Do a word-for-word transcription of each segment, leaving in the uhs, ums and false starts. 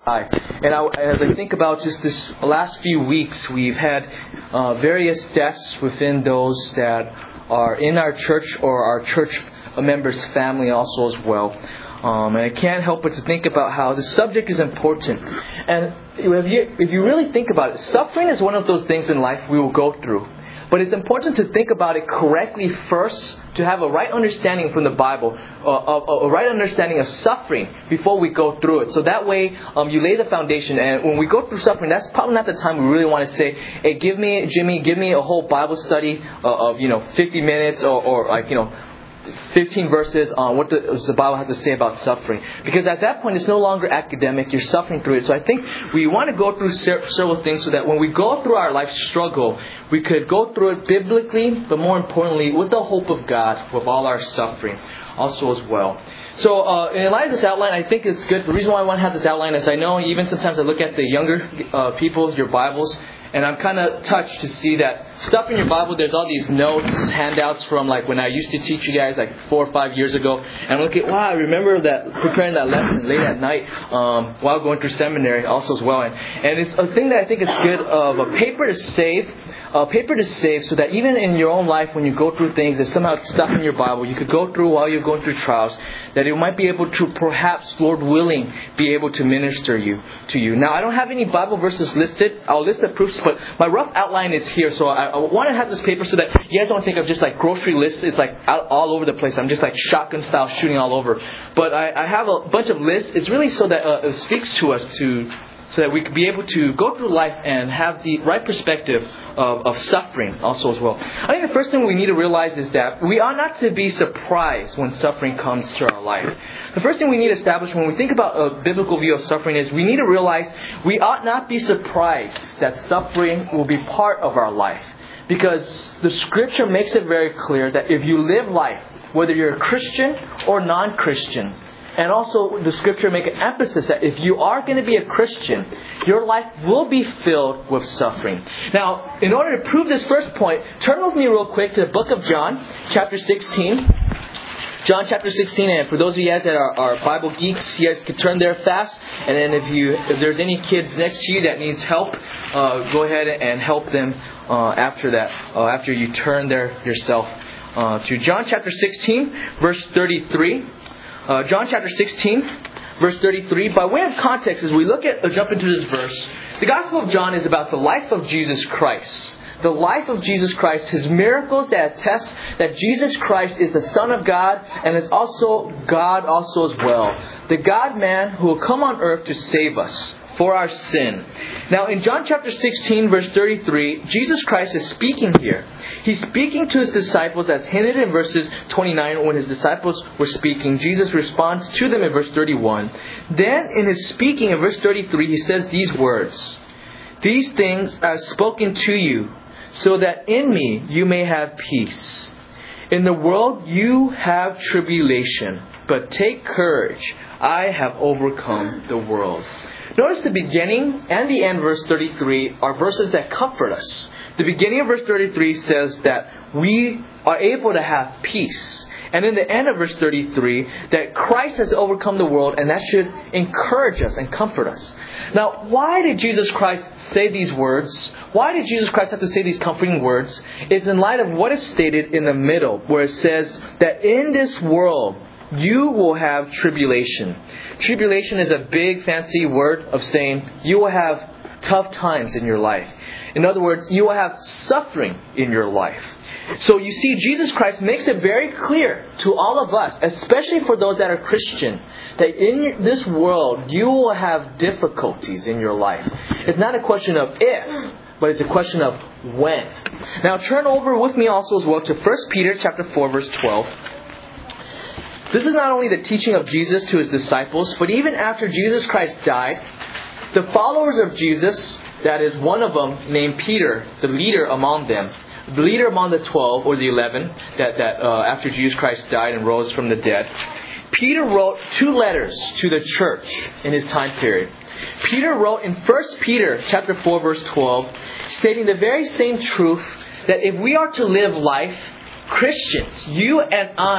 Hi. And I, as I think about just this last few weeks, we've had uh, various deaths within those that are in our church or our church members' family also as well. Um, and I can't help but to think about how the subject is important. And if you, if you really think about it, suffering is one of those things in life we will go through. But it's important to think about it correctly first, to have a right understanding from the Bible, uh, a, a right understanding of suffering before we go through it. So that way, um, you lay the foundation. And when we go through suffering, that's probably not the time we really want to say, "Hey, give me, Jimmy, give me a whole Bible study uh, of you know fifty minutes or, or like you know." fifteen verses on what the, the Bible has to say about suffering. Because at that point, it's no longer academic. You're suffering through it. So I think we want to go through several things so that when we go through our life struggle, we could go through it biblically, but more importantly, with the hope of God, with all our suffering also as well. So uh, in light of this outline, I think it's good. The reason why I want to have this outline is I know even sometimes I look at the younger uh, people, your Bibles, and I'm kind of touched to see that stuff in your Bible, there's all these notes, handouts from like when I used to teach you guys like four or five years ago. And I'm looking, wow, I remember that preparing that lesson late at night um, while going through seminary also as well. And, and it's a thing that I think is good of a paper to save. Uh, paper to save so that even in your own life when you go through things, there's somehow stuff in your Bible you could go through while you're going through trials, that it might be able to perhaps, Lord willing, be able to minister you to you. Now, I don't have any Bible verses listed. I'll list the proofs, but my rough outline is here. So I, I want to have this paper so that you guys don't think of just like grocery lists. It's like out, all over the place. I'm just like shotgun style shooting all over. But I, I have a bunch of lists. It's really so that uh, it speaks to us to... so that we could be able to go through life and have the right perspective of, of suffering also as well. I think the first thing we need to realize is that we ought not to be surprised when suffering comes to our life. The first thing we need to establish when we think about a biblical view of suffering is we need to realize we ought not be surprised that suffering will be part of our life. Because the Scripture makes it very clear that if you live life, whether you're a Christian or non-Christian, and also the Scripture make an emphasis that if you are going to be a Christian, your life will be filled with suffering. Now, in order to prove this first point, turn with me real quick to the book of John, chapter sixteen. John chapter sixteen, and for those of you guys that are, are Bible geeks, you guys can turn there fast. And then if you if there's any kids next to you that needs help, uh, go ahead and help them uh, after that, uh, after you turn there yourself uh, to John chapter sixteen, verse thirty-three. Uh, John chapter sixteen, verse thirty-three. By way of context, as we look at, uh, jump into this verse, the Gospel of John is about the life of Jesus Christ. The life of Jesus Christ, His miracles that attest that Jesus Christ is the Son of God and is also God also as well. The God-man who will come on earth to save us for our sin. Now in John chapter sixteen, verse thirty-three, Jesus Christ is speaking here. He's speaking to His disciples, as hinted in verses twenty-nine. When His disciples were speaking, Jesus responds to them in verse thirty-one. Then in His speaking in verse thirty-three, He says these words, "These things I have spoken to you, so that in me you may have peace. In the world you have tribulation, but take courage, I have overcome the world." Notice the beginning and the end, verse thirty-three, are verses that comfort us. The beginning of verse thirty-three says that we are able to have peace. And in the end of verse thirty-three, that Christ has overcome the world, and that should encourage us and comfort us. Now, why did Jesus Christ say these words? Why did Jesus Christ have to say these comforting words? It's in light of what is stated in the middle, where it says that in this world, you will have tribulation. Tribulation is a big fancy word of saying you will have tough times in your life. In other words, you will have suffering in your life. So you see, Jesus Christ makes it very clear to all of us, especially for those that are Christian, that in this world you will have difficulties in your life. It's not a question of if, but it's a question of when. Now turn over with me also as well to First Peter chapter four, verse twelve. This is not only the teaching of Jesus to His disciples, but even after Jesus Christ died, the followers of Jesus, that is one of them named Peter, the leader among them, the leader among the twelve or the eleven, that, that uh, after Jesus Christ died and rose from the dead, Peter wrote two letters to the church in his time period. Peter wrote in First Peter chapter four, verse twelve, stating the very same truth that if we are to live life, Christians, you and I,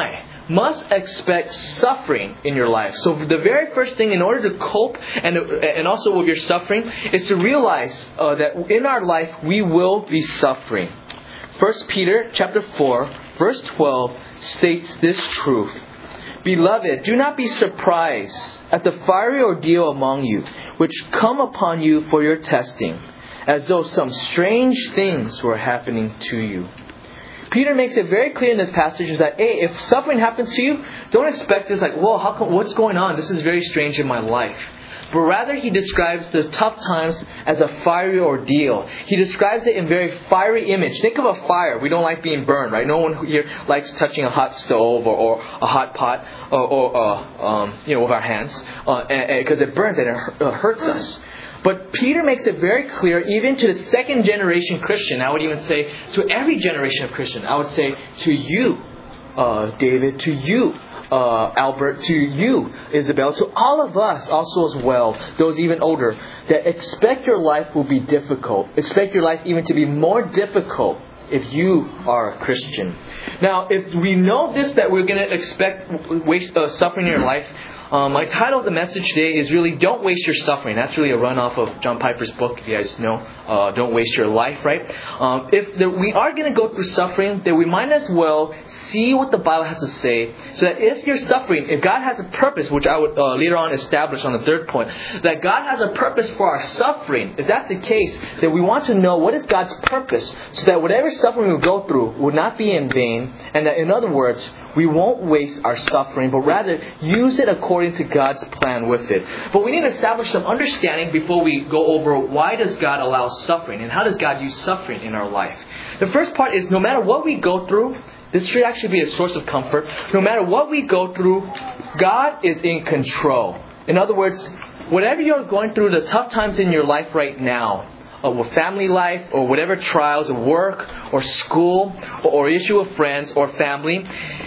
must expect suffering in your life. So the very first thing, in order to cope and and also with your suffering, is to realize uh, that in our life we will be suffering. First Peter chapter four, verse twelve states this truth. Beloved, do not be surprised at the fiery ordeal among you, which come upon you for your testing, as though some strange things were happening to you. Peter makes it very clear in this passage is that, hey, if suffering happens to you, don't expect this like, whoa, how come, what's going on? This is very strange in my life. But rather, he describes the tough times as a fiery ordeal. He describes it in very fiery image. Think of a fire. We don't like being burned, right? No one here likes touching a hot stove or, or a hot pot or, or uh, um, you know, with our hands, because uh, it burns and it hurts us. But Peter makes it very clear, even to the second generation Christian, I would even say to every generation of Christian, I would say to you, uh, David, to you, uh, Albert, to you, Isabel, to all of us also as well, those even older, that expect your life will be difficult. Expect your life even to be more difficult if you are a Christian. Now, if we know this, that we're going to expect waste, uh, suffering in your life, Um, my title of the message today is really Don't Waste Your Suffering. That's really a runoff of John Piper's book, if you guys know. Uh, Don't Waste Your Life, right? Um, if the, we are going to go through suffering, then we might as well see what the Bible has to say. So that if you're suffering, if God has a purpose, which I would uh, later on establish on the third point, that God has a purpose for our suffering. If that's the case, then we want to know what is God's purpose, so that whatever suffering we go through would not be in vain. And that, in other words, we won't waste our suffering, but rather use it according to God's plan with it. But we need to establish some understanding before we go over why does God allow suffering and how does God use suffering in our life. The first part is no matter what we go through, this should actually be a source of comfort. No matter what we go through, God is in control. In other words, whatever you're going through, the tough times in your life right now, or with family life, or whatever trials of work, or school, or, or issue with friends, or family,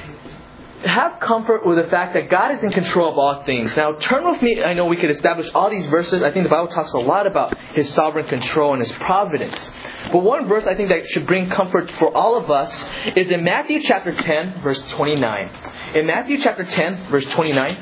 have comfort with the fact that God is in control of all things. Now, turn with me. I know we could establish all these verses. I think the Bible talks a lot about His sovereign control and His providence. But one verse I think that should bring comfort for all of us is in Matthew chapter ten, verse twenty-nine. In Matthew chapter ten, verse twenty-nine.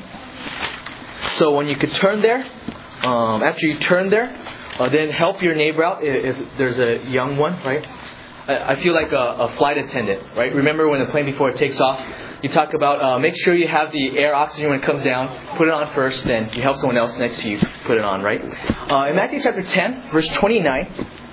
So when you could turn there, um, after you turn there, uh, then help your neighbor out if, if there's a young one, right? I, I feel like a, a flight attendant, right? Remember when the plane before it takes off, you talk about uh, make sure you have the air oxygen when it comes down. Put it on first, then you help someone else next to you put it on, right? Uh, in Matthew chapter ten, verse twenty-nine,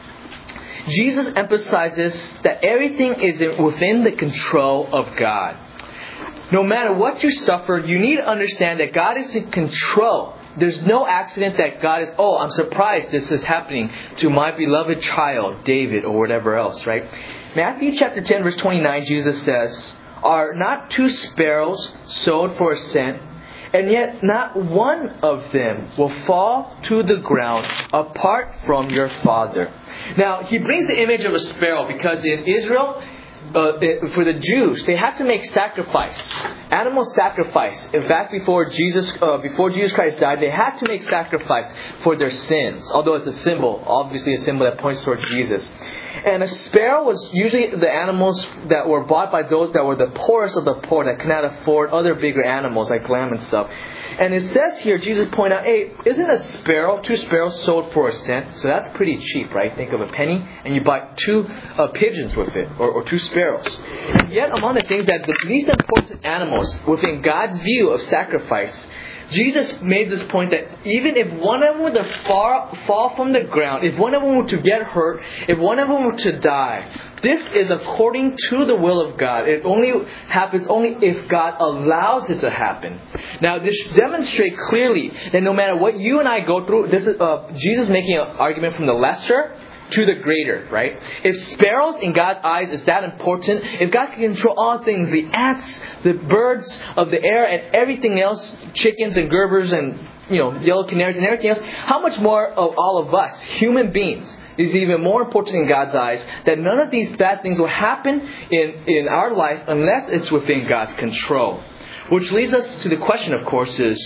Jesus emphasizes that everything is within the control of God. No matter what you suffer, you need to understand that God is in control. There's no accident that God is, oh, I'm surprised this is happening to my beloved child, David, or whatever else, right? Matthew chapter ten, verse twenty-nine, Jesus says, are not two sparrows sold for a cent, and yet not one of them will fall to the ground apart from your Father. Now, he brings the image of a sparrow because in Israel, uh, for the Jews, they had to make sacrifice, animal sacrifice. In fact, before Jesus, uh, before Jesus Christ died, they had to make sacrifice for their sins. Although it's a symbol, obviously a symbol that points towards Jesus. And a sparrow was usually the animals that were bought by those that were the poorest of the poor, that cannot afford other bigger animals like lamb and stuff. And it says here, Jesus pointed out, hey, isn't a sparrow, two sparrows sold for a cent? So that's pretty cheap, right? Think of a penny and you buy two uh, pigeons with it, or, or two sparrows. And yet among the things that the least important animals within God's view of sacrifice, Jesus made this point that even if one of them were to fall, fall from the ground, if one of them were to get hurt, if one of them were to die, this is according to the will of God. It only happens only if God allows it to happen. Now, this demonstrates clearly that no matter what you and I go through, this is uh, Jesus making an argument from the lesser to the greater, right? If sparrows in God's eyes is that important, if God can control all things, the ants, the birds of the air, and everything else, chickens and Gerbers and, you know, yellow canaries and everything else, how much more of all of us, human beings, is even more important in God's eyes, that none of these bad things will happen in, in our life unless it's within God's control. Which leads us to the question, of course, is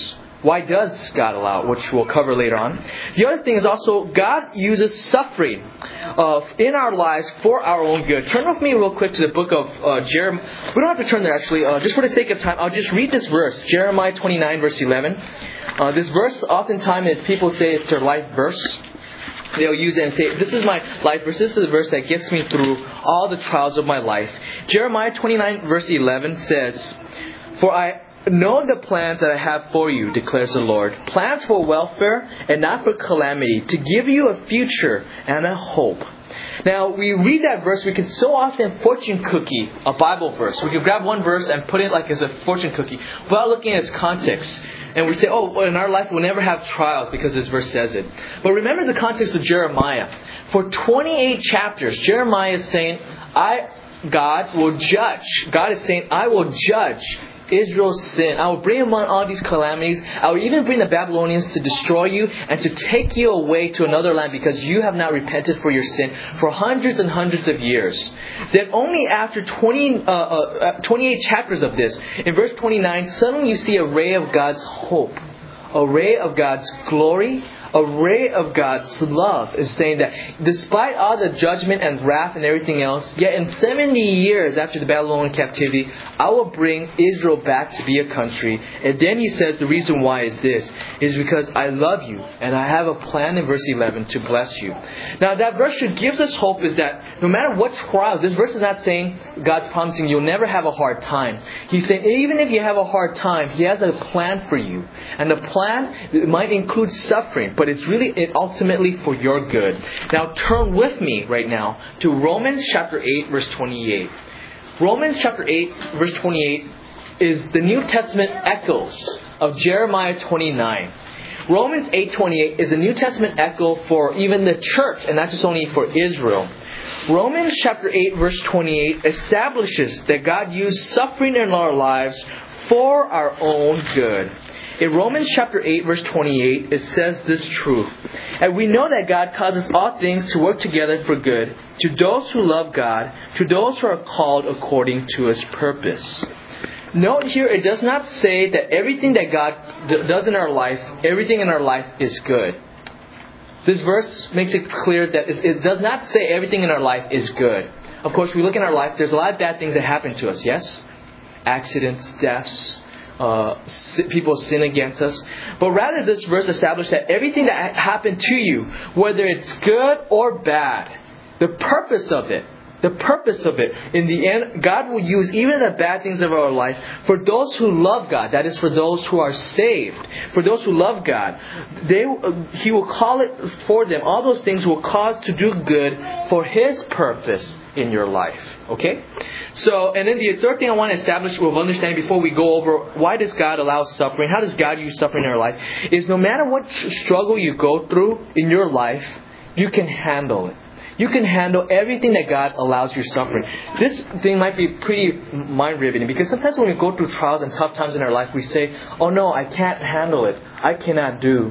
Why does God allow it? Which we'll cover later on. The other thing is also God uses suffering uh, in our lives for our own good. Turn with me real quick to the book of uh, Jeremiah. We don't have to turn there actually. Uh, just for the sake of time, I'll just read this verse. Jeremiah twenty-nine verse eleven. Uh, this verse oftentimes is people say it's their life verse. They'll use it and say, this is my life verse. This is the verse that gets me through all the trials of my life. Jeremiah twenty-nine verse eleven says, "For I know the plans that I have for you, declares the Lord. Plans for welfare and not for calamity, to give you a future and a hope." Now, we read that verse, we can so often fortune cookie a Bible verse. We can grab one verse and put it like as a fortune cookie without looking at its context. And we say, oh, well, in our life we'll never have trials because this verse says it. But remember the context of Jeremiah. For twenty-eight chapters, Jeremiah is saying, I, God will judge. God is saying, I will judge Israel's sin. I will bring upon all these calamities. I will even bring the Babylonians to destroy you and to take you away to another land because you have not repented for your sin for hundreds and hundreds of years. Then only after twenty, uh, uh, twenty-eight chapters of this, in verse twenty-nine, suddenly you see a ray of God's hope, a ray of God's glory, a ray of God's love is saying that despite all the judgment and wrath and everything else, yet in seventy years after the Babylonian captivity, I will bring Israel back to be a country. And then he says the reason why is this, is because I love you and I have a plan in verse eleven to bless you. Now that verse should gives us hope is that no matter what trials, this verse is not saying God's promising you'll never have a hard time. He's saying even if you have a hard time, He has a plan for you. And the plan might include suffering, but it's really it ultimately for your good. Now turn with me right now to Romans chapter eight verse twenty-eight. Romans chapter eight verse twenty-eight is the New Testament echoes of Jeremiah twenty-nine. Romans eight twenty-eight is a New Testament echo for even the church and not just only for Israel. Romans chapter eight verse twenty-eight establishes that God used suffering in our lives for our own good. In Romans chapter eight verse twenty-eight, it says this truth. And we know that God causes all things to work together for good to those who love God, to those who are called according to His purpose. Note here, it does not say that everything that God d- does in our life, everything in our life is good. This verse makes it clear that it, it does not say everything in our life is good. Of course, we look in our life, there's a lot of bad things that happen to us, yes? Accidents, deaths, Uh, people sin against us. But rather this verse establishes that everything that happened to you, whether it's good or bad, the purpose of it, the purpose of it, in the end, God will use even the bad things of our life for those who love God. That is for those who are saved. For those who love God. They, He will call it for them. All those things will cause to do good for His purpose in your life. Okay? So, and then the third thing I want to establish with understanding before we go over why does God allow suffering, how does God use suffering in our life, is no matter what struggle you go through in your life, you can handle it. You can handle everything that God allows you suffering. This thing might be pretty mind-riveting because sometimes when we go through trials and tough times in our life, we say, oh no, I can't handle it. I cannot do.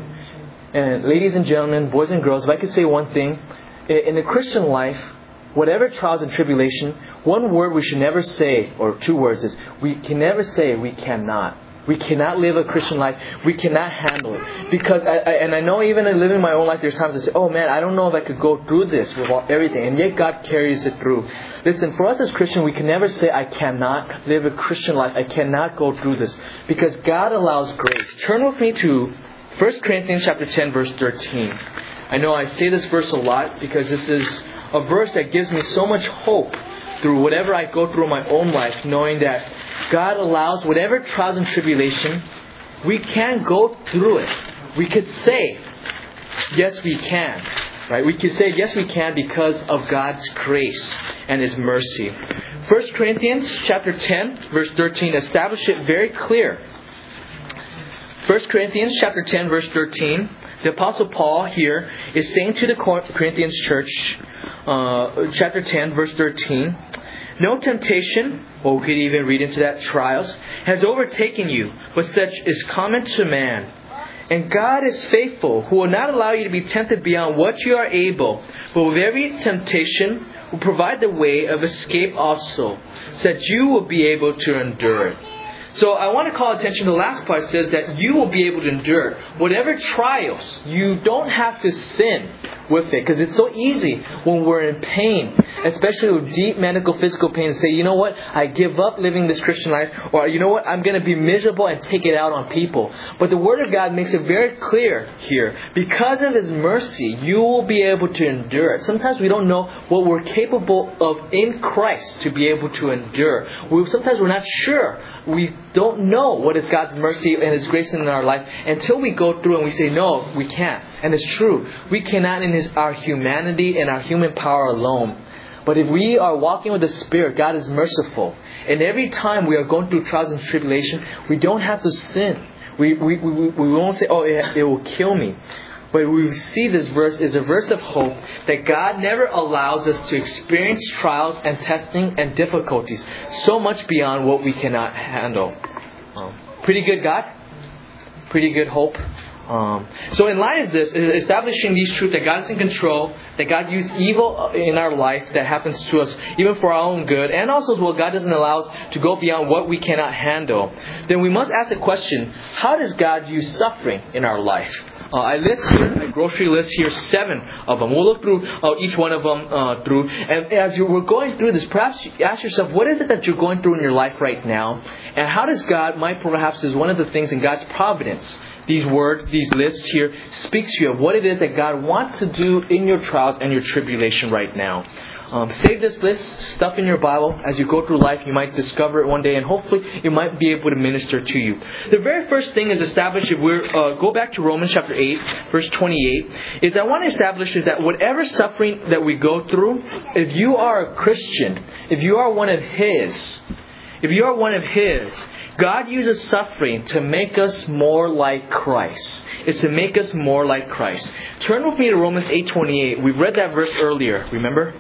And ladies and gentlemen, boys and girls, if I could say one thing, in the Christian life, whatever trials and tribulation, one word we should never say, or two words is, we can never say we cannot. We cannot live a Christian life. We cannot handle it. Because, I, I, and I know even in living my own life, there's times I say, oh man, I don't know if I could go through this with all, everything. And yet God carries it through. Listen, for us as Christians, we can never say, I cannot live a Christian life. I cannot go through this. Because God allows grace. Turn with me to First Corinthians chapter ten, verse thirteen. I know I say this verse a lot because this is a verse that gives me so much hope through whatever I go through in my own life, knowing that God allows whatever trials and tribulation, we can go through it. We could say, yes we can. Right? We could say, yes we can because of God's grace and His mercy. First Corinthians chapter ten, verse thirteen, establish it very clear. First Corinthians chapter ten, verse thirteen, the Apostle Paul here is saying to the Corinthians church, uh, chapter ten, verse thirteen, no temptation, or we could even read into that, trials, has overtaken you, but such is common to man. And God is faithful, who will not allow you to be tempted beyond what you are able, but with every temptation will provide the way of escape also, so that you will be able to endure it. So I want to call attention to the last part. It says that you will be able to endure whatever trials. You don't have to sin with it, because it's so easy when we're in pain, especially with deep medical, physical pain, to say, you know what, I give up living this Christian life, or you know what, I'm going to be miserable and take it out on people. But the Word of God makes it very clear here. Because of His mercy, you will be able to endure it. Sometimes we don't know what we're capable of in Christ to be able to endure. We, sometimes we're not sure. We don't know what is God's mercy and His grace in our life until we go through and we say, no, we can't. And it's true. We cannot in his, our humanity and our human power alone. But if we are walking with the Spirit, God is merciful. And every time we are going through trials and tribulation, we don't have to sin. We, we, we, we won't say, oh, it, it will kill me. But we see this verse is a verse of hope that God never allows us to experience trials and testing and difficulties so much beyond what we cannot handle. Um, pretty good God. Pretty good hope. Um, so in light of this, establishing these truths that God is in control, that God used evil in our life that happens to us even for our own good, and also as well God doesn't allow us to go beyond what we cannot handle, then we must ask the question, how does God use suffering in our life? Uh, I list here, a grocery list here, seven of them. We'll look through uh, each one of them uh, through. And as you were going through this, perhaps you ask yourself, what is it that you're going through in your life right now? And how does God, might perhaps is one of the things in God's providence, these words, these lists here, speaks to you of what it is that God wants to do in your trials and your tribulation right now. Um, save this list, stuff in your Bible. As you go through life, you might discover it one day, and hopefully it might be able to minister to you. The very first thing is established, if we uh, go back to Romans chapter eight, verse twenty-eight, is I want to establish is that whatever suffering that we go through, if you are a Christian, if you are one of His, if you are one of His, God uses suffering to make us more like Christ. It's to make us more like Christ. Turn with me to Romans eight twenty-eight. We've read that verse earlier, remember?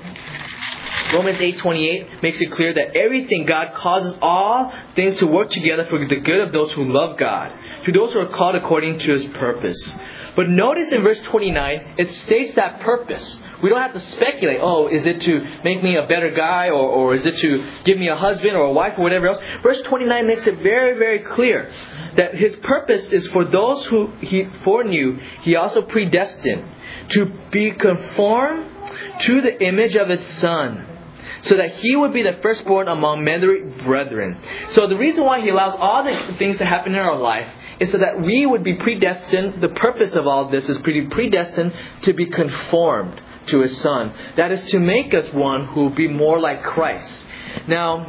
Romans eight twenty-eight makes it clear that everything, God causes all things to work together for the good of those who love God, to those who are called according to His purpose. But notice in verse twenty-nine, it states that purpose. We don't have to speculate, oh, is it to make me a better guy, or, or is it to give me a husband or a wife or whatever else? Verse twenty-nine makes it very, very clear that His purpose is for those who He foreknew, He also predestined to be conformed to the image of His Son, so that He would be the firstborn among many brethren. So the reason why He allows all the things to happen in our life is so that we would be predestined. The purpose of all this is pretty predestined to be conformed to His Son. That is to make us one who will be more like Christ. Now,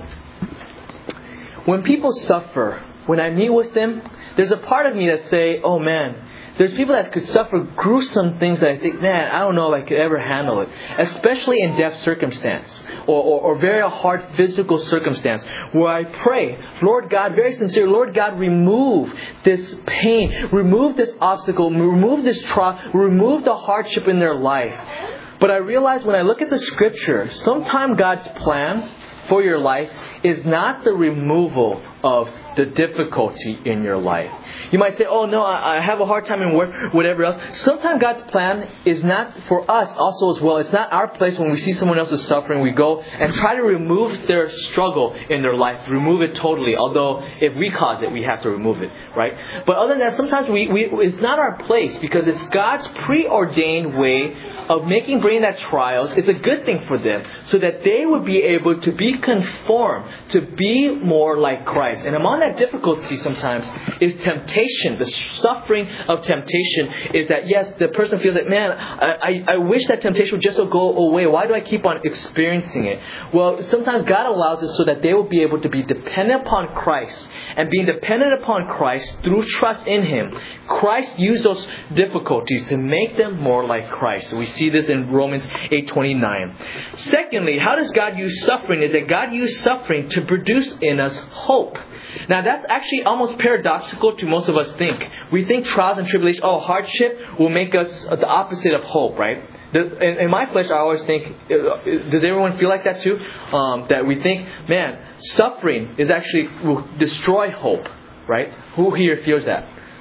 when people suffer, when I meet with them, there's a part of me that say, oh man, there's people that could suffer gruesome things that I think, man, I don't know if I could ever handle it. Especially in death circumstance or, or, or very hard physical circumstance where I pray, Lord God, very sincere, Lord God, remove this pain, remove this obstacle, remove this trial, remove the hardship in their life. But I realize when I look at the Scripture, sometimes God's plan for your life is not the removal of the difficulty in your life. You might say, oh no, I have a hard time in work, whatever else. Sometimes God's plan is not for us also as well. It's not our place when we see someone else is suffering, we go and try to remove their struggle in their life. Remove it totally. Although if we cause it, we have to remove it, right? But other than that, sometimes we, we it's not our place because it's God's preordained way of making, bringing that trials. It's a good thing for them so that they would be able to be conformed, to be more like Christ. And among that difficulty sometimes is temptation. The suffering of temptation is that, yes, the person feels like, man, I, I, I wish that temptation would just go away. Why do I keep on experiencing it? Well, sometimes God allows it so that they will be able to be dependent upon Christ. And being dependent upon Christ through trust in Him, Christ used those difficulties to make them more like Christ. So we see this in Romans eight twenty-nine. Secondly, how does God use suffering? Is that God used suffering to produce in us hope. Now that's actually almost paradoxical to most of us think. We think trials and tribulation, oh, hardship will make us the opposite of hope, right? In, in my flesh, I always think, does everyone feel like that too? Um, that we think, man, suffering is actually will destroy hope, right? Who here feels that?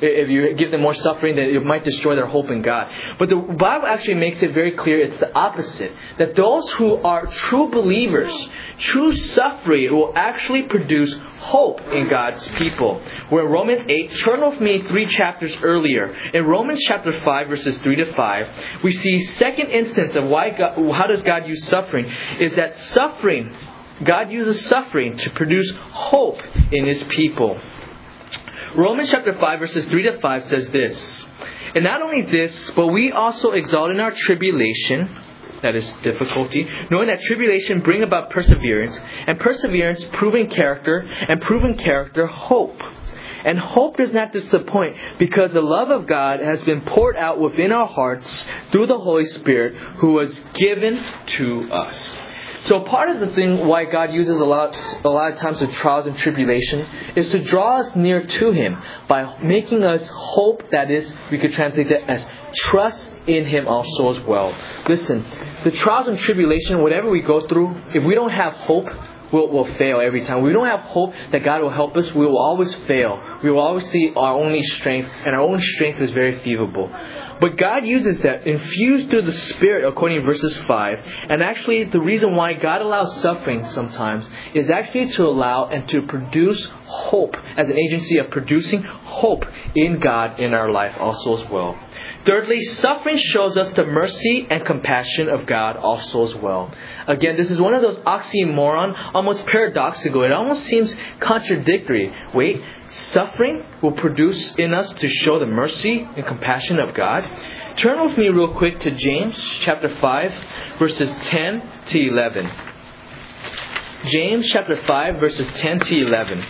If you give them more suffering, that it might destroy their hope in God. But the Bible actually makes it very clear it's the opposite. That those who are true believers, true suffering will actually produce hope in God's people. We're in Romans eight. Turn with me three chapters earlier. In Romans chapter five, verses three to five, we see second instance of why God, how does God use suffering, is that suffering, God uses suffering to produce hope in His people. Romans chapter five, verses three to five says this, "And not only this, but we also exalt in our tribulation," that is difficulty, "knowing that tribulation bring about perseverance, and perseverance proven character, and proven character hope. And hope does not disappoint, because the love of God has been poured out within our hearts through the Holy Spirit who was given to us." So part of the thing why God uses a lot, a lot of times with trials and tribulation is to draw us near to Him by making us hope. That is, we could translate that as trust in Him also as well. Listen, the trials and tribulation, whatever we go through, if we don't have hope, We'll, we'll fail every time. We don't have hope that God will help us. We will always fail. We will always see our only strength, and our own strength is very feeble. But God uses that infused through the Spirit, according to verses five. And actually, the reason why God allows suffering sometimes is actually to allow and to produce hope, as an agency of producing hope in God in our life also as well. Thirdly, suffering shows us the mercy and compassion of God also as well. Again, this is one of those oxymoron, almost paradoxical. It almost seems contradictory. Wait, suffering will produce in us to show the mercy and compassion of God? Turn with me real quick to James chapter five, verses ten to eleven. James chapter five, verses ten to eleven.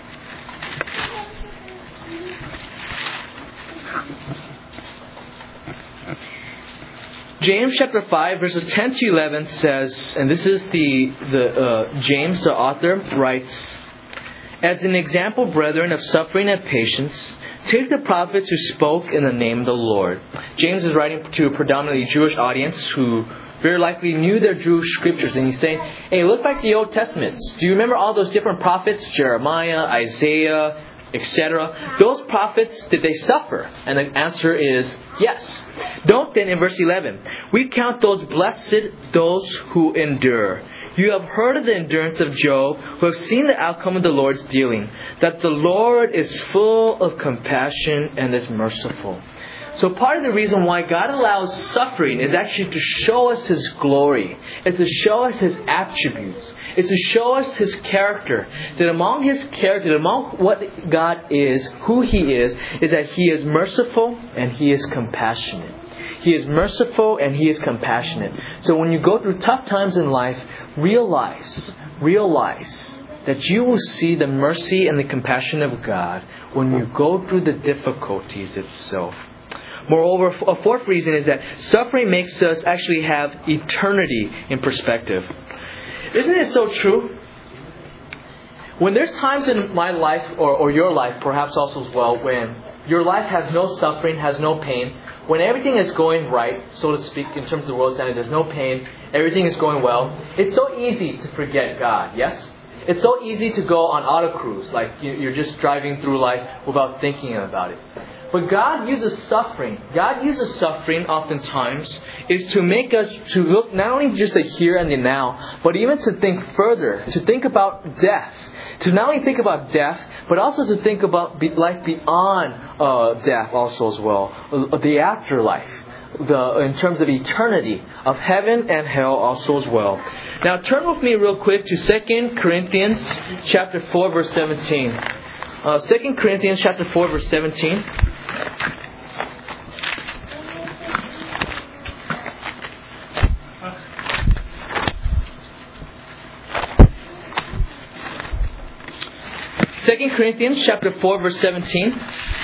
James chapter five, verses ten to eleven says, and this is the, the uh, James, the author, writes, "As an example, brethren, of suffering and patience, take the prophets who spoke in the name of the Lord." James is writing to a predominantly Jewish audience who very likely knew their Jewish scriptures. And he's saying, hey, look back at the Old Testaments. Do you remember all those different prophets? Jeremiah, Isaiah, et cetera. Those prophets, did they suffer? And the answer is yes. Don't then, in verse eleven, "We count those blessed, those who endure. You have heard of the endurance of Job, who have seen the outcome of the Lord's dealing, that the Lord is full of compassion and is merciful." So part of the reason why God allows suffering is actually to show us His glory. It's to show us His attributes. It's to show us His character. That among His character, among what God is, who He is, is that He is merciful and He is compassionate. He is merciful and He is compassionate. So when you go through tough times in life, realize, realize that you will see the mercy and the compassion of God when you go through the difficulties itself. Moreover, a fourth reason is that suffering makes us actually have eternity in perspective. Isn't it so true? When there's times in my life, or, or your life perhaps also as well, when your life has no suffering, has no pain, when everything is going right, so to speak, in terms of the world standard, there's no pain, everything is going well, it's so easy to forget God, yes? It's so easy to go on auto cruise, like you're just driving through life without thinking about it. But God uses suffering. God uses suffering oftentimes is to make us to look not only just the here and the now, but even to think further, to think about death. To not only think about death, but also to think about life beyond uh, death also as well. The afterlife. The, in terms of eternity, of heaven and hell also as well. Now turn with me real quick to Second Corinthians chapter four, verse seventeen. Uh, Second Corinthians chapter four, verse seventeen. Second Corinthians chapter four, verse seventeen.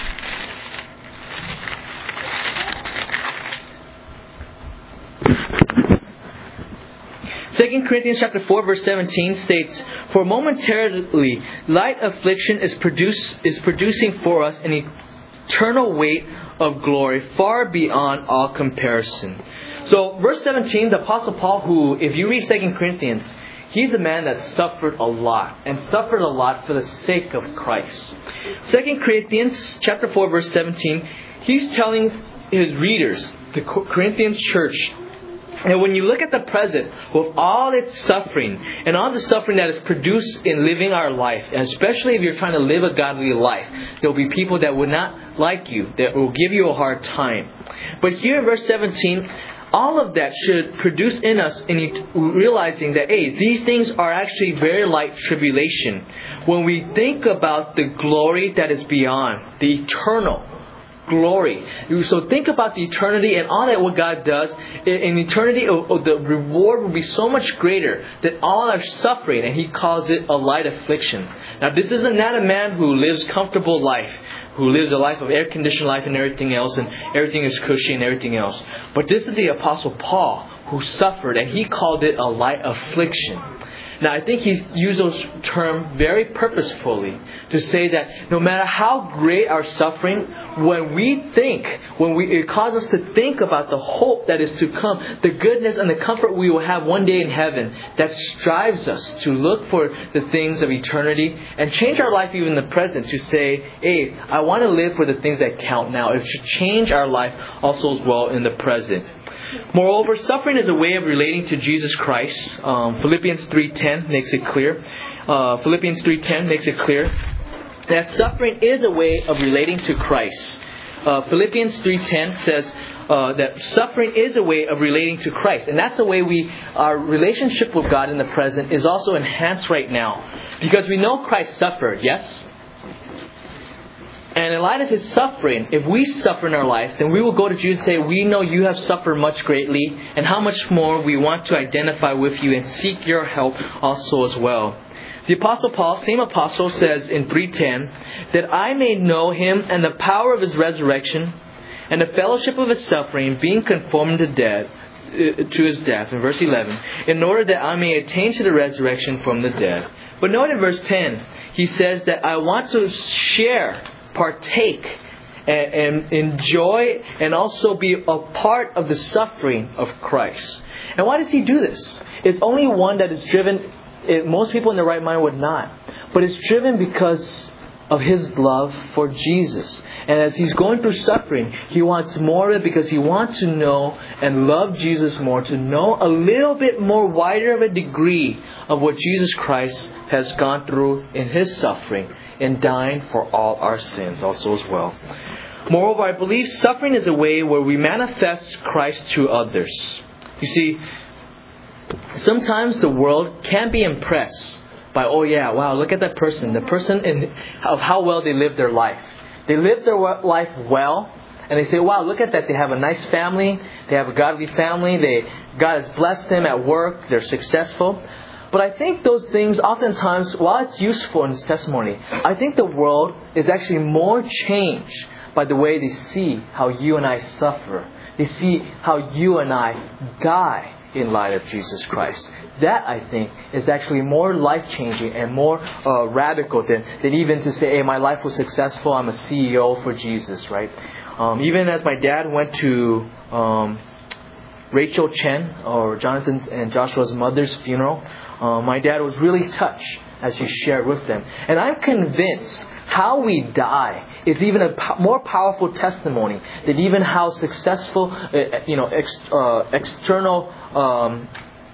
Second Corinthians chapter four, verse seventeen states, "For momentarily light affliction is produce is producing for us an eternal weight of glory far beyond all comparison." So verse seventeen, the Apostle Paul, who, if you read Second Corinthians, he's a man that suffered a lot, and suffered a lot for the sake of Christ. Second Corinthians chapter four, verse seventeen, he's telling his readers, the Corinthians church, and when you look at the present, with all its suffering, and all the suffering that is produced in living our life, and especially if you're trying to live a godly life, there will be people that will not like you, that will give you a hard time. But here in verse seventeen, all of that should produce in us in realizing that, hey, these things are actually very light tribulation. When we think about the glory that is beyond, the eternal glory. So think about the eternity and all that what God does. In eternity, the reward will be so much greater than all our suffering, and He calls it a light affliction. Now, this is not a man who lives comfortable life, who lives a life of air-conditioned life and everything else, and everything is cushy and everything else. But this is the Apostle Paul who suffered, and he called it a light affliction. Now, I think he's used those terms very purposefully to say that no matter how great our suffering, when we think, when we it causes us to think about the hope that is to come, the goodness and the comfort we will have one day in heaven, that strives us to look for the things of eternity and change our life even in the present to say, hey, I want to live for the things that count now. It should change our life also as well in the present. Moreover, suffering is a way of relating to Jesus Christ. Um, Philippians three ten makes it clear. Uh, Philippians three ten makes it clear that suffering is a way of relating to Christ. Uh, Philippians three ten says uh, that suffering is a way of relating to Christ. And that's the way we, our relationship with God in the present is also enhanced right now. Because we know Christ suffered, yes? And in light of His suffering, if we suffer in our life, then we will go to Jesus and say, we know you have suffered much greatly, and how much more we want to identify with you and seek your help also as well. The Apostle Paul, same apostle, says in three ten, that I may know Him and the power of His resurrection and the fellowship of His suffering, being conformed to death, to His death, in verse eleven, in order that I may attain to the resurrection from the dead. But note in verse ten, he says that I want to share, partake, and, and enjoy, and also be a part of the suffering of Christ. And why does He do this? It's only one that is driven, it, most people in their right mind would not. But it's driven because of His love for Jesus. And as He's going through suffering, He wants more of it because He wants to know and love Jesus more, to know a little bit more wider of a degree of what Jesus Christ has gone through in His suffering and dying for all our sins also as well. Moreover, I believe suffering is a way where we manifest Christ to others. You see, sometimes the world can be impressed by, oh yeah, wow, look at that person. The person in of how well they live their life. They live their life well, and they say, wow, look at that. They have a nice family. They have a godly family. They God has blessed them at work. They're successful. But I think those things, oftentimes, while it's useful in this testimony, I think the world is actually more changed by the way they see how you and I suffer. They see how you and I die in light of Jesus Christ. That, I think, is actually more life-changing and more uh, radical than, than even to say, hey, my life was successful, I'm a C E O for Jesus, right? Um, even as my dad went to um, Rachel Chen, or Jonathan's and Joshua's mother's funeral, uh, my dad was really touched as he shared with them. And I'm convinced how we die is even a po- more powerful testimony than even how successful, uh, you know, ex- uh, external um,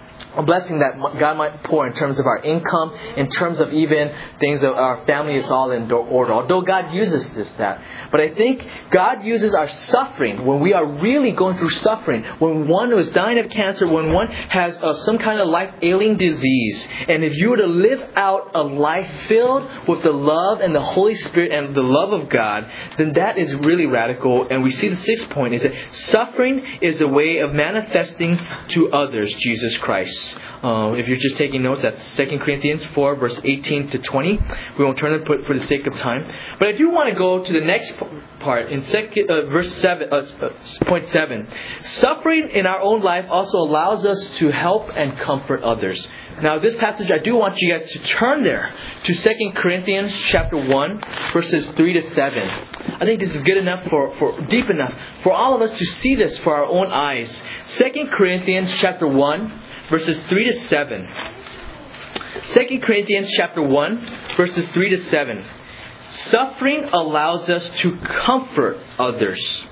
a blessing that God might pour in terms of our income, in terms of even things that our family is all in order. Although God uses this, that. But I think God uses our suffering, when we are really going through suffering, when one is dying of cancer, when one has uh, some kind of life-ailing disease. And if you were to live out a life filled with the love and the Holy Spirit and the love of God, then that is really radical. And we see the sixth point is that suffering is a way of manifesting to others Jesus Christ. Uh, if you're just taking notes, that's Second Corinthians four, verse eighteen to twenty. We won't turn it for, for the sake of time. But I do want to go to the next part in second, uh, verse seven, uh, uh, point seven. Suffering in our own life also allows us to help and comfort others. Now, this passage, I do want you guys to turn there to Second Corinthians chapter one, verses three to seven. I think this is good enough, for, for deep enough, for all of us to see this for our own eyes. Second Corinthians chapter one, verses three to seven. Second Corinthians chapter one, verses three to seven. Suffering allows us to comfort others.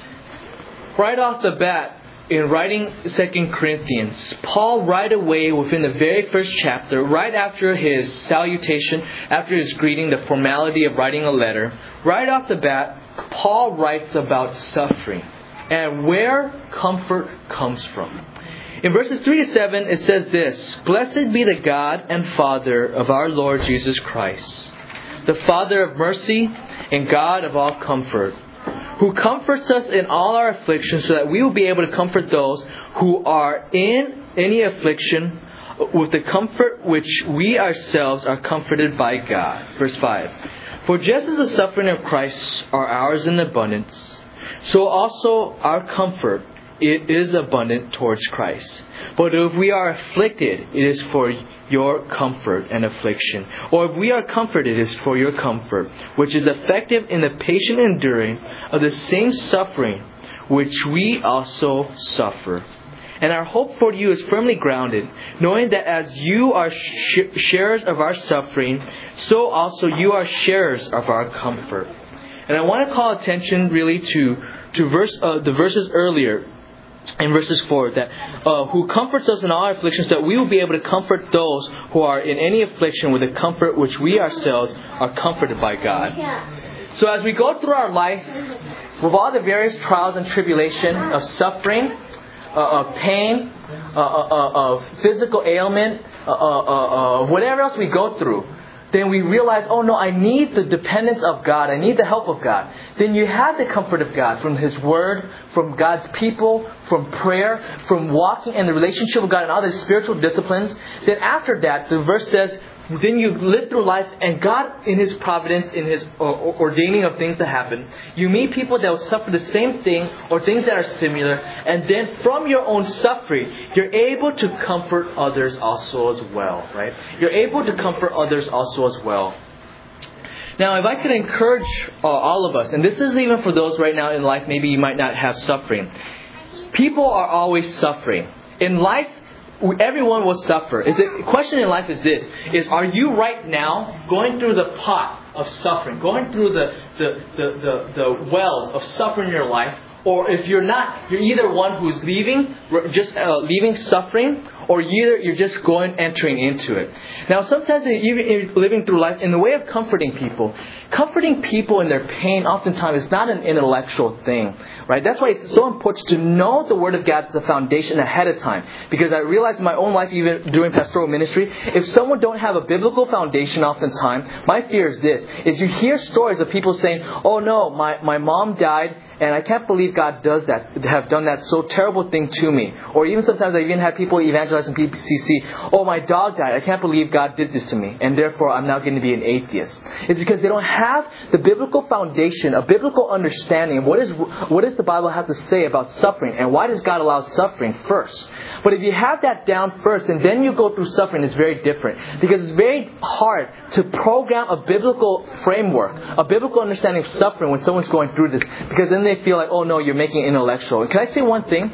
Right off the bat, in writing Second Corinthians, Paul right away within the very first chapter, right after his salutation, after his greeting, the formality of writing a letter, right off the bat, Paul writes about suffering and where comfort comes from. In verses three to seven, it says this: Blessed be the God and Father of our Lord Jesus Christ, the Father of mercy and God of all comfort, who comforts us in all our afflictions, so that we will be able to comfort those who are in any affliction with the comfort which we ourselves are comforted by God. Verse five. For just as the suffering of Christ are ours in abundance, so also our comfort it is abundant towards Christ. But if we are afflicted, it is for your comfort and affliction. Or if we are comforted, it is for your comfort, which is effective in the patient enduring of the same suffering which we also suffer. And our hope for you is firmly grounded, knowing that as you are sh- sharers of our suffering, so also you are sharers of our comfort. And I want to call attention really to to verse uh, the verses earlier. In verses four, that uh, who comforts us in all our afflictions, that we will be able to comfort those who are in any affliction with the comfort which we ourselves are comforted by God. So as we go through our life, with all the various trials and tribulation of suffering, uh, of pain, uh, uh, uh, of physical ailment, uh, uh, uh, whatever else we go through, then we realize, oh no, I need the dependence of God. I need the help of God. Then you have the comfort of God from His Word, from God's people, from prayer, from walking in the relationship with God and all the spiritual disciplines. Then after that, the verse says, then you live through life, and God, in His providence, in His ordaining of things to happen, you meet people that will suffer the same thing or things that are similar, and then from your own suffering, you're able to comfort others also as well, right? You're able to comfort others also as well. Now, if I could encourage uh, all of us, and this is even for those right now in life, maybe you might not have suffering. People are always suffering. In life, everyone will suffer. Is the question in life is this: is are you right now going through the pot of suffering, going through the the, the, the, the wells of suffering in your life? Or if you're not, you're either one who's leaving, just uh, leaving suffering, or either you're just going, entering into it. Now, sometimes even living through life, in the way of comforting people, comforting people in their pain oftentimes is not an intellectual thing, right? That's why it's so important to know the Word of God as a foundation ahead of time. Because I realized in my own life, even doing pastoral ministry, if someone don't have a biblical foundation oftentimes, my fear is this, is you hear stories of people saying, oh no, my, my mom died, and I can't believe God does that, have done that so terrible thing to me. Or even sometimes I even have people evangelize in P C C. Oh, my dog died. I can't believe God did this to me. And therefore I'm now going to be an atheist. It's because they don't have the biblical foundation, a biblical understanding of what is what does the Bible have to say about suffering. And why does God allow suffering first? But if you have that down first and then you go through suffering, it's very different. Because it's very hard to program a biblical framework, a biblical understanding of suffering when someone's going through this. Because then they feel like, oh no, you're making it intellectual. And can I say one thing?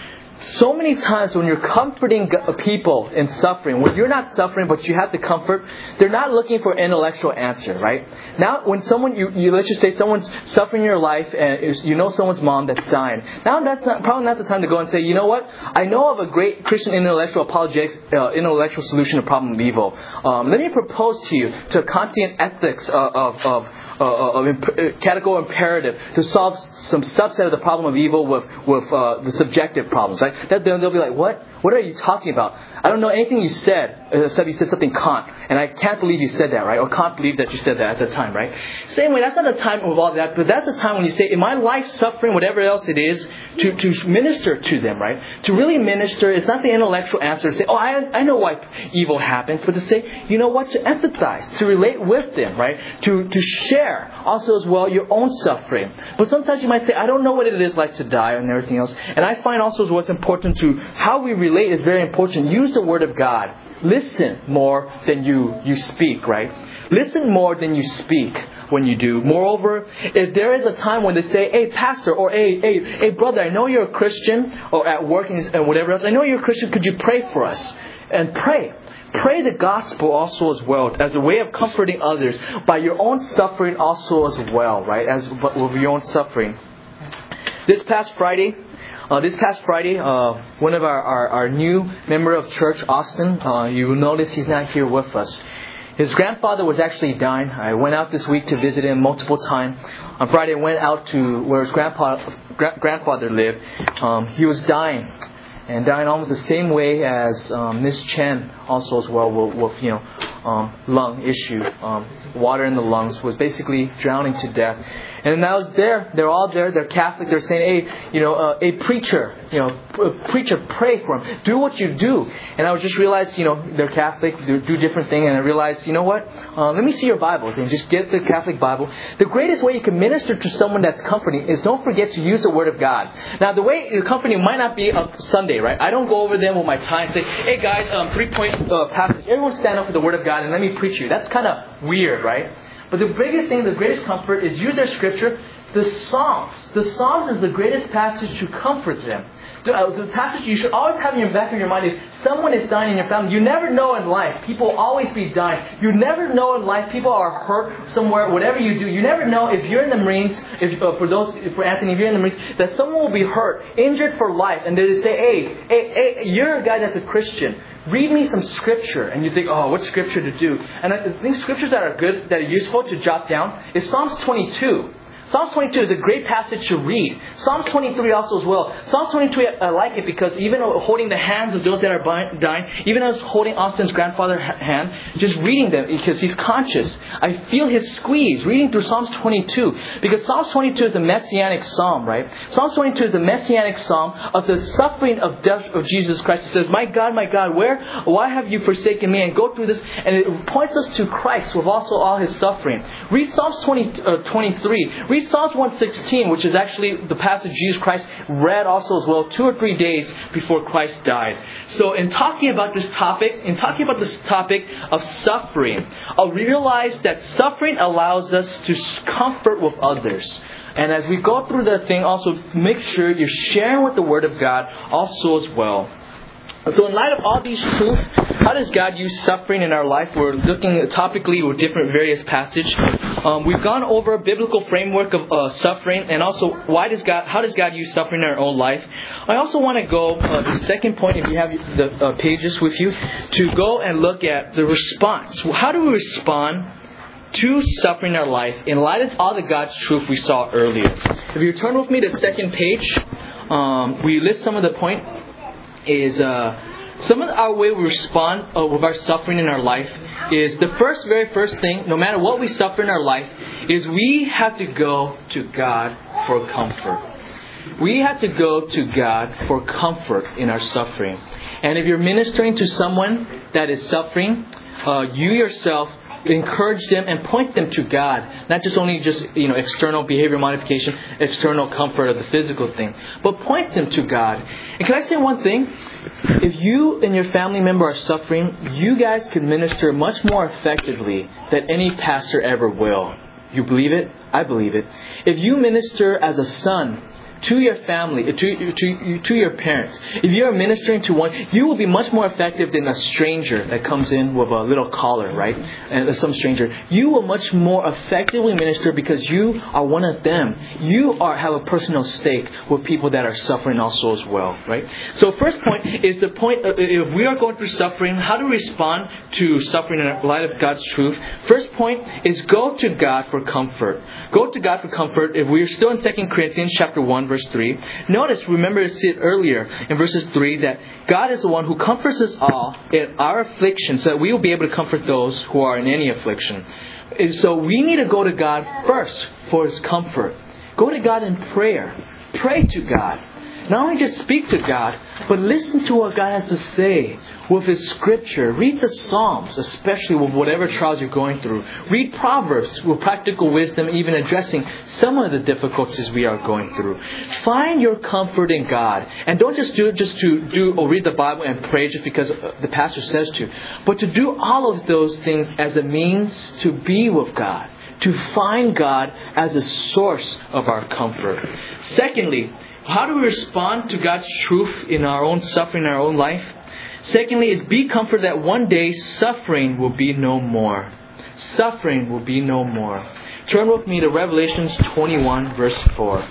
So many times when you're comforting people in suffering, when you're not suffering but you have to comfort, they're not looking for an intellectual answer, right? Now, when someone, you, you let's just say someone's suffering in your life and you know someone's mom that's dying. Now that's not, probably not the time to go and say, you know what? I know of a great Christian intellectual apologetics, uh, intellectual solution to the problem of evil. Um, let me propose to you to Kantian ethics uh, of, of Uh, of imp- categorical imperative to solve some subset of the problem of evil with with uh, the subjective problems. Right? That they'll, they'll be like, what? What are you talking about? I don't know anything you said except you said something Kant, and I can't believe you said that, right? Or can't believe that you said that at the time, right? Same way, that's not the time of all that, but that's the time when you say, in my life suffering, whatever else it is, to, to minister to them, right? To really minister, it's not the intellectual answer to say, oh, I I know why evil happens, but to say, you know what? To empathize, to relate with them, right? To to share also as well your own suffering. But sometimes you might say, I don't know what it is like to die and everything else. And I find also what's important to how we relate is very important. Use the Word of God. listen more than you, you speak, right? Listen more than you speak when you do. Moreover, if there is a time when they say, hey, pastor, or hey, hey, hey, brother, I know you're a Christian, or at work and whatever else, I know you're a Christian, could you pray for us? And pray. Pray the gospel also as well, as a way of comforting others by your own suffering also as well, right? As with your own suffering. This past Friday, uh, this past Friday, uh, one of our, our, our new member of church, Austin, uh, you will notice he's not here with us. His grandfather was actually dying. I went out this week to visit him multiple times. On Friday, I went out to where his grandpa, gra- grandfather lived. Um, he was dying. And dying almost the same way as um, Miss Chen also as well with, with you know um, lung issue, um, water in the lungs, was basically drowning to death. And I was there. They're all there. They're Catholic. They're saying, "Hey, you know, uh, a preacher, you know, a preacher, pray for him. Do what you do." And I was just realized, you know, they're Catholic. Do, do different things. And I realized, you know what? Uh, let me see your Bibles and just get the Catholic Bible. The greatest way you can minister to someone that's comforting is don't forget to use the Word of God. Now, the way you're comforting might not be a Sunday, right? I don't go over them with my tie and say, "Hey guys, um, three point uh, passage. Everyone stand up for the Word of God and let me preach you." That's kind of weird, right? But the biggest thing, the greatest comfort is use their scripture. The Psalms. The Psalms is the greatest passage to comfort them. The, uh, the passage you should always have in your back of your mind is someone is dying in your family. You never know in life. People will always be dying. You never know in life. People are hurt somewhere. Whatever you do, you never know if you're in the Marines. If uh, for those, for Anthony, if you're in the Marines, that someone will be hurt, injured for life, and they say, "Hey, hey, hey, you're a guy that's a Christian. Read me some scripture." And you think, "Oh, what scripture to do?" And I think scriptures that are good, that are useful to jot down, is Psalms twenty-two. Psalms twenty-two is a great passage to read. Psalms twenty-three also as well. Psalms twenty-two, I like it because even holding the hands of those that are dying, even as holding Austin's grandfather's hand, just reading them because he's conscious. I feel his squeeze reading through Psalms twenty-two, because Psalms twenty-two is a messianic psalm, right? Psalms twenty-two is a messianic psalm of the suffering of death of Jesus Christ. It says, "My God, my God, where, why have you forsaken me?" And go through this, and it points us to Christ with also all His suffering. Read Psalms twenty, uh, twenty-three. Read Psalms one sixteen, which is actually the passage Jesus Christ read also as well two or three days before Christ died. So in talking about this topic, in talking about this topic of suffering, I'll realize that suffering allows us to comfort with others. And as we go through that thing, also make sure you're sharing with the Word of God also as well. So in light of all these truths, how does God use suffering in our life? We're looking topically with different various passages. Um, we've gone over a biblical framework of uh, suffering, and also why does God, how does God use suffering in our own life? I also want to go uh, the second point, if you have the uh, pages with you, to go and look at the response. How do we respond to suffering in our life in light of all the God's truth we saw earlier? If you turn with me to the second page, um, we list some of the points. Is uh, some of our way we respond uh, with our suffering in our life is the first, very first thing, no matter what we suffer in our life, is we have to go to God for comfort. We have to go to God for comfort in our suffering. And if you're ministering to someone that is suffering, uh, you yourself encourage them and point them to God. Not just only just, you know, external behavior modification, external comfort of the physical thing, but point them to God. And can I say one thing? If you and your family member are suffering, you guys can minister much more effectively than any pastor ever will. You believe it? I believe it. If you minister as a son to your family, to, to, to your parents, if you are ministering to one, you will be much more effective than a stranger that comes in with a little collar, right? And some stranger. You will much more effectively minister because you are one of them. You are have a personal stake with people that are suffering also as well, right? So first point is the point, of, if we are going through suffering, how to respond to suffering in light of God's truth. First point is go to God for comfort. Go to God for comfort. If we're still in Second Corinthians chapter one, verse three. Notice, remember to see it earlier in verses three, that God is the one who comforts us all in our affliction, so that we will be able to comfort those who are in any affliction. And so we need to go to God first for His comfort. Go to God in prayer. Pray to God. not only just speak to God, but listen to what God has to say with His Scripture. Read the Psalms, especially with whatever trials you're going through. Read Proverbs with practical wisdom, even addressing some of the difficulties we are going through. Find your comfort in God. And don't just do it just to do or read the Bible and pray just because the pastor says to. But to do all of those things as a means to be with God. To find God as a source of our comfort. Secondly, how do we respond to God's truth in our own suffering, in our own life? Secondly, is be comforted that one day suffering will be no more. Suffering will be no more. Turn with me to Revelations twenty-one, verse four.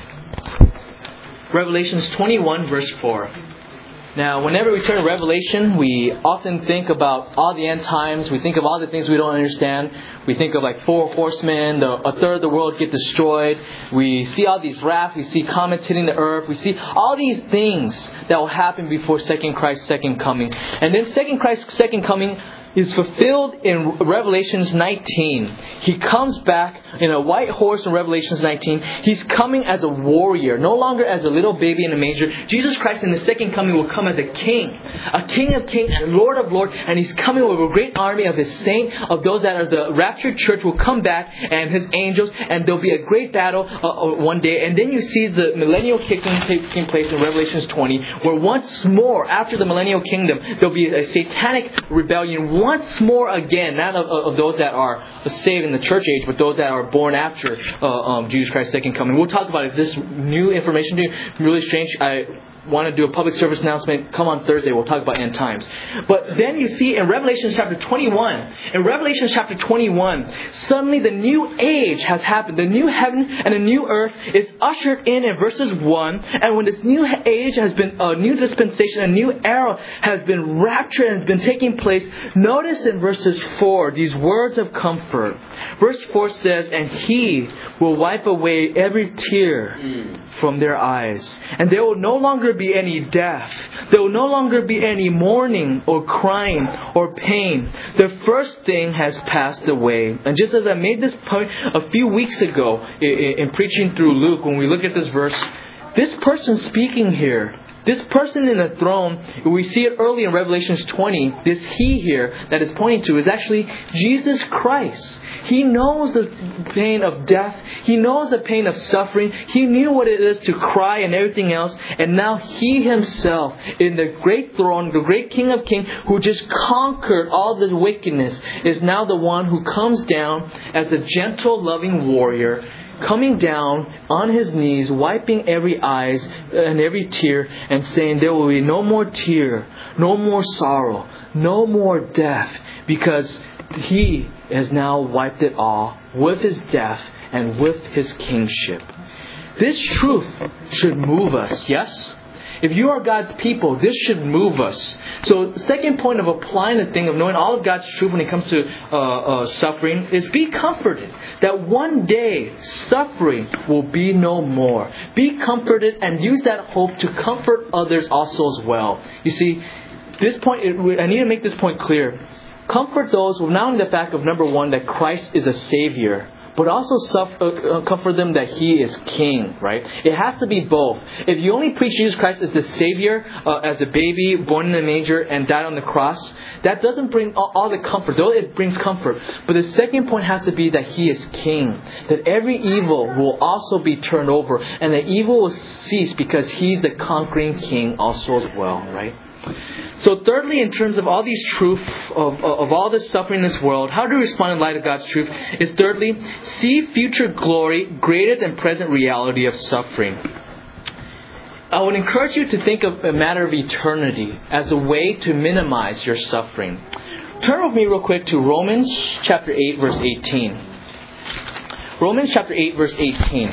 Revelations twenty-one, verse four. Now, whenever we turn to Revelation, we often think about all the end times. We think of all the things we don't understand. We think of like four horsemen, the, a third of the world get destroyed. We see all these wrath. We see comets hitting the earth. We see all these things that will happen before Second Christ's second coming. And then Second Christ's second coming is fulfilled in Revelations nineteen. He comes back in a white horse in Revelations nineteen. He's coming as a warrior, no longer as a little baby in a manger. Jesus Christ in the second coming will come as a king, a king of kings and Lord of lords. And He's coming with a great army of His saints, of those that are the raptured church will come back, and His angels, and there'll be a great battle uh, one day. And then you see the millennial kingdom taking place in Revelations twenty, where once more, after the millennial kingdom, there'll be a satanic rebellion once more again, not of, of those that are saved in the church age, but those that are born after uh, um, Jesus Christ's second coming. We'll talk about it. This new information to you, really strange. I want to do a public service announcement. Come on Thursday, we'll talk about end times. But then you see in Revelation chapter twenty-one, in Revelation chapter twenty-one, suddenly the new age has happened. The new heaven and a new earth is ushered in in verses one. And when this new age has been, a new dispensation, a new era has been raptured and has been taking place, notice in verses four, these words of comfort. Verse four says, and He will wipe away every tear mm. from their eyes. And there will no longer be any death. There will no longer be any mourning or crying or pain. The first thing has passed away. And just as I made this point a few weeks ago in, in preaching through Luke, when we look at this verse, this person speaking here, this person in the throne, we see it early in Revelations twenty, this He here that is pointing to is actually Jesus Christ. He knows the pain of death. He knows the pain of suffering. He knew what it is to cry and everything else. And now He Himself, in the great throne, the great King of Kings, who just conquered all the wickedness, is now the one who comes down as a gentle, loving warrior, coming down on His knees, wiping every eyes and every tear, and saying there will be no more tear, no more sorrow, no more death, because He has now wiped it all with His death and with His kingship. This truth should move us, yes? If you are God's people, this should move us. So the second point of applying the thing of knowing all of God's truth when it comes to uh, uh, suffering is be comforted that one day suffering will be no more. Be comforted and use that hope to comfort others also as well. You see, this point, I need to make this point clear. Comfort those with not only the fact of number one, that Christ is a Savior, but also suffer, uh, comfort them that He is King, right? It has to be both. If you only preach Jesus Christ as the Savior, uh, as a baby born in a manger and died on the cross, that doesn't bring all, all the comfort, though it brings comfort. But the second point has to be that He is King, that every evil will also be turned over, and the evil will cease because He's the conquering King also as well, right? So thirdly, in terms of all these truths, of, of all this suffering in this world, how to respond in light of God's truth is thirdly, see future glory greater than present reality of suffering. I would encourage you to think of a matter of eternity as a way to minimize your suffering. Turn with me real quick to Romans chapter eight, verse eighteen. Romans chapter eight, verse eighteen.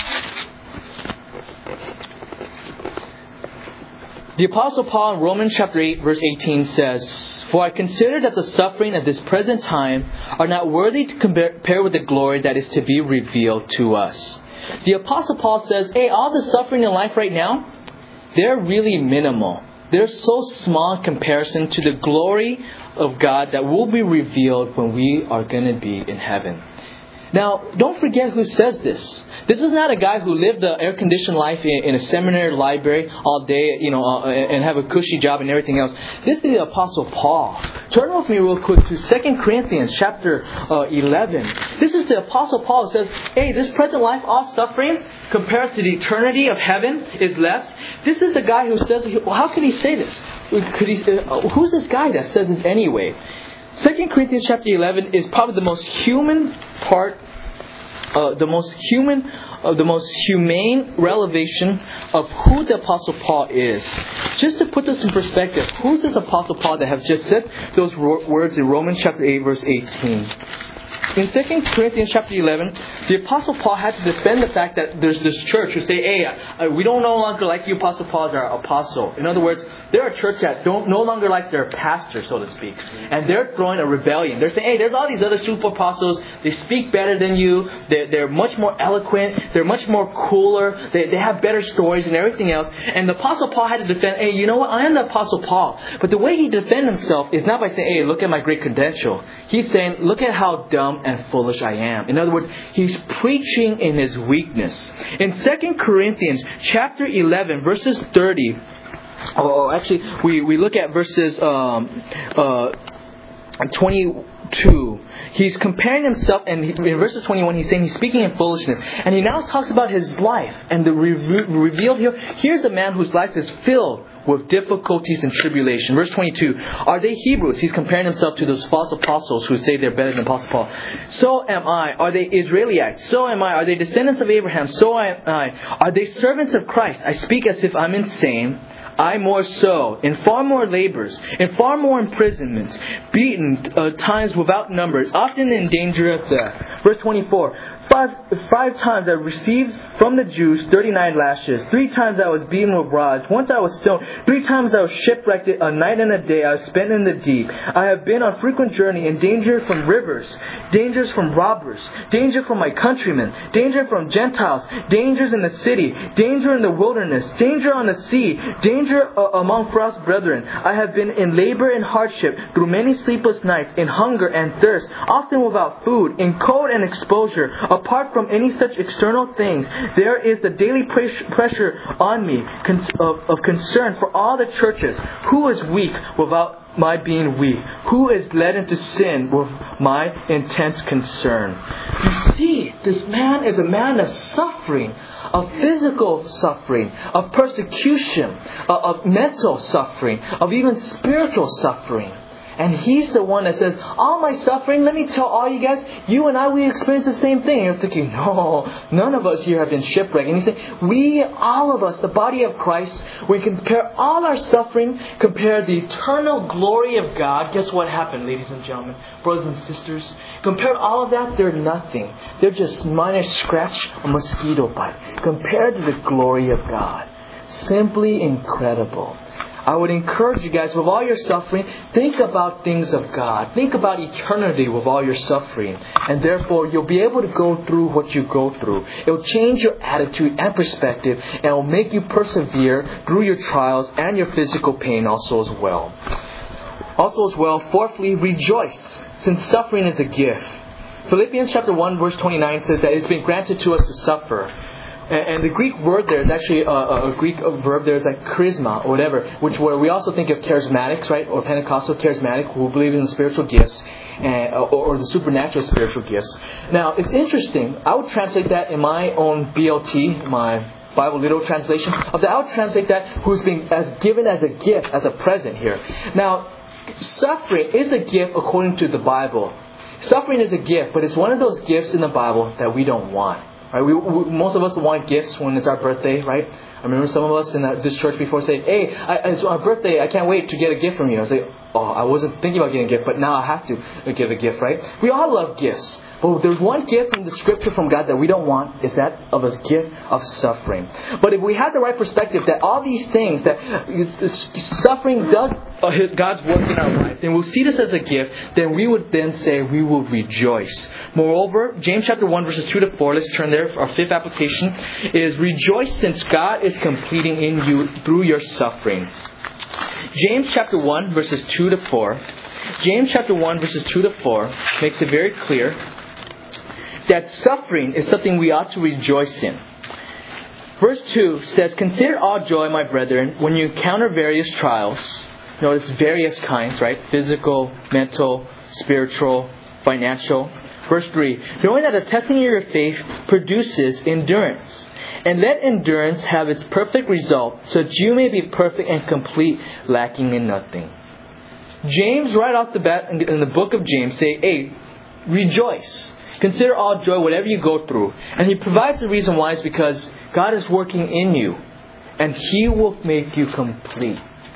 The Apostle Paul in Romans chapter eight, verse eighteen says, for I consider that the suffering of this present time are not worthy to compare with the glory that is to be revealed to us. The Apostle Paul says, hey, all the suffering in life right now, they're really minimal. They're so small in comparison to the glory of God that will be revealed when we are going to be in heaven. Now, don't forget who says this. This is not a guy who lived the air-conditioned life in, in a seminary library all day, you know, uh, and have a cushy job and everything else. This is the Apostle Paul. Turn with me real quick to Second Corinthians chapter uh, eleven. This is the Apostle Paul who says, hey, this present life, all suffering, compared to the eternity of heaven, is less. This is the guy who says, well, how can he say this? Could he? Uh, who's this guy that says this anyway? Second Corinthians chapter eleven is probably the most human part, uh, the most human, uh, the most humane revelation of who the Apostle Paul is. Just to put this in perspective, who's this Apostle Paul that have just said those ro- words in Romans chapter eight, verse eighteen? In Second Corinthians chapter eleven, the Apostle Paul had to defend the fact that there's this church who say, hey, uh, we don't no longer like you, Apostle Paul, as our apostle. In other words, they're a church that don't no longer like their pastor, so to speak. And they're throwing a rebellion. They're saying, hey, there's all these other super apostles. They speak better than you. They're, they're much more eloquent. They're much more cooler. They, they have better stories and everything else. And the Apostle Paul had to defend, hey, you know what? I am the Apostle Paul. But the way he defends himself is not by saying, hey, look at my great credential. He's saying, look at how dumb and foolish I am. In other words, he's preaching in his weakness. In Second Corinthians chapter eleven, verses thirty, oh, actually, we, we look at verses um, uh, twenty-two. He's comparing himself, and in verses twenty-one, he's saying he's speaking in foolishness. And he now talks about his life. And the re- revealed here, here's a man whose life is filled with difficulties and tribulation. Verse twenty-two, are they Hebrews? He's comparing himself to those false apostles who say they're better than Apostle Paul. So am I. Are they Israelites? So am I. Are they descendants of Abraham? So am I. Are they servants of Christ? I speak as if I'm insane. I more so, in far more labors, in far more imprisonments, beaten uh, times without numbers, often in danger of death. Verse twenty-four, Five, five times I received from the Jews thirty-nine lashes. Three times I was beaten with rods. Once I was stoned. Three times I was shipwrecked. A night and a day I was spent in the deep. I have been on frequent journey in danger from rivers, dangers from robbers, danger from my countrymen, danger from Gentiles, dangers in the city, danger in the wilderness, danger on the sea, danger uh, among false brethren. I have been in labor and hardship, through many sleepless nights, in hunger and thirst, often without food, in cold and exposure. Apart from any such external things, there is the daily pressure on me of, of concern for all the churches. Who is weak without my being weak? Who is led into sin with my intense concern? You see, this man is a man of suffering, of physical suffering, of persecution, of mental suffering, of even spiritual suffering. And he's the one that says, all my suffering, let me tell all you guys, you and I, we experience the same thing. And you're thinking, no, none of us here have been shipwrecked. And he's saying, we, all of us, the body of Christ, we compare all our suffering, compare the eternal glory of God. Guess what happened, ladies and gentlemen, brothers and sisters? Compared all of that, they're nothing. They're just minor scratch, a mosquito bite. Compared to the glory of God. Simply incredible. I would encourage you guys, with all your suffering, think about things of God. Think about eternity with all your suffering. And therefore, you'll be able to go through what you go through. It will change your attitude and perspective, and it will make you persevere through your trials and your physical pain also as well. Also as well, fourthly, rejoice, since suffering is a gift. Philippians chapter one, verse twenty-nine says that it's been granted to us to suffer. And the Greek word there is actually a, a Greek verb there is like charisma or whatever, which where we also think of charismatics, right, or Pentecostal charismatic who believe in the spiritual gifts and, or, or the supernatural spiritual gifts. Now, it's interesting. I would translate that in my own B L T, my Bible literal translation of that. I would translate that who's being as given as a gift, as a present here. Now, suffering is a gift according to the Bible. Suffering is a gift, but it's one of those gifts in the Bible that we don't want. Right, we, we, most of us want gifts when it's our birthday, right? I remember some of us in this church before say, hey, I, it's our birthday, I can't wait to get a gift from you. I say, oh, I wasn't thinking about getting a gift, but now I have to give a gift, right? We all love gifts. But there's one gift in the scripture from God that we don't want, is that of a gift of suffering. But if we have the right perspective that all these things, that suffering does, uh, God's work in our life, then we'll see this as a gift, then we would then say we will rejoice. Moreover, James chapter one verses two to four, let's turn there, our fifth application, is rejoice since God is completing in you through your suffering. James chapter one verses two to four. James chapter one verses two to four makes it very clear that suffering is something we ought to rejoice in. Verse two says, "Consider all joy, my brethren, when you encounter various trials." Notice various kinds, right? Physical, mental, spiritual, financial. Verse three, "Knowing that the testing of your faith produces endurance. And let endurance have its perfect result, so that you may be perfect and complete, lacking in nothing." James, right off the bat in the book of James, say, hey, rejoice. Consider all joy, whatever you go through. And he provides the reason why is because God is working in you. And He will make you complete.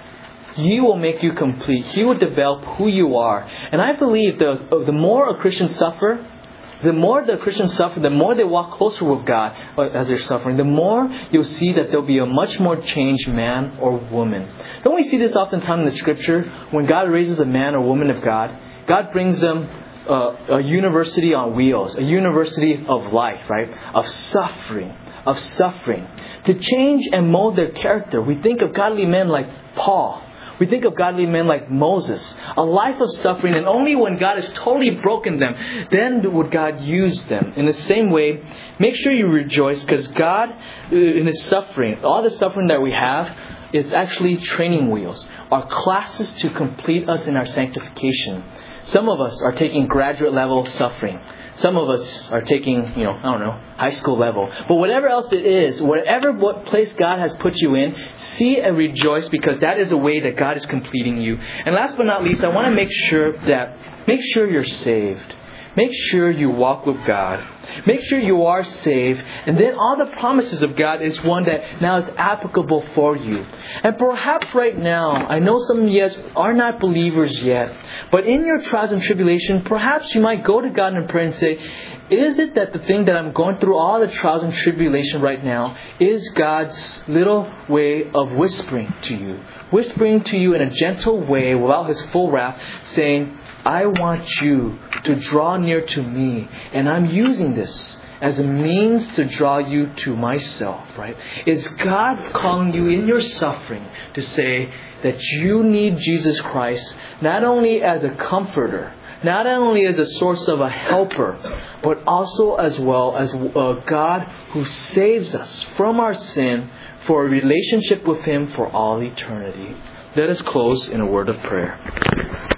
He will make you complete. He will develop who you are. And I believe the, the more a Christian suffer, the more the Christians suffer, the more they walk closer with God as they're suffering, the more you'll see that there'll be a much more changed man or woman. Don't we see this oftentimes in the Scripture? When God raises a man or woman of God, God brings them uh, a university on wheels, a university of life, right? Of suffering, of suffering. To change and mold their character. We think of godly men like Paul. We think of godly men like Moses. A life of suffering, and only when God has totally broken them, then would God use them. In the same way, make sure you rejoice, because God, in His suffering, all the suffering that we have, it's actually training wheels. Our classes to complete us in our sanctification. Some of us are taking graduate level suffering. Some of us are taking, you know, I don't know, high school level. But whatever else it is, whatever what place God has put you in, see and rejoice, because that is a way that God is completing you. And last but not least, I want to make sure that, make sure you're saved. Make sure you walk with God. Make sure you are saved. And then all the promises of God is one that now is applicable for you. And perhaps right now, I know some of you are not believers yet. But in your trials and tribulation, perhaps you might go to God in prayer and say, is it that the thing that I'm going through, all the trials and tribulation right now, is God's little way of whispering to you? Whispering to you in a gentle way without His full wrath, saying, I want you to draw near to me, and I'm using this as a means to draw you to myself, right? Is God calling you in your suffering to say that you need Jesus Christ not only as a comforter, not only as a source of a helper, but also as well as a God who saves us from our sin for a relationship with Him for all eternity. Let us close in a word of prayer.